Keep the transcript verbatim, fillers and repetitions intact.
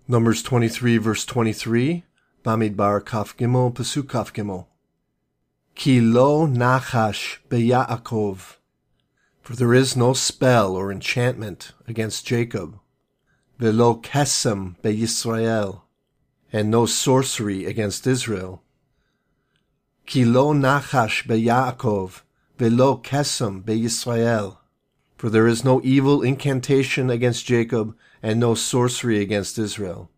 Numbers twenty-three, verse twenty-three, Bamidbar Kaf Gimel, Pasuk Kaf Gimel. Ki lo nachash beYaakov, for there is no spell or enchantment against Jacob, velo kesem beYisrael, and no sorcery against Israel. Ki lo nachash beYaakov, velo kesem beYisrael, for there is no evil incantation against Jacob, and no sorcery against Israel.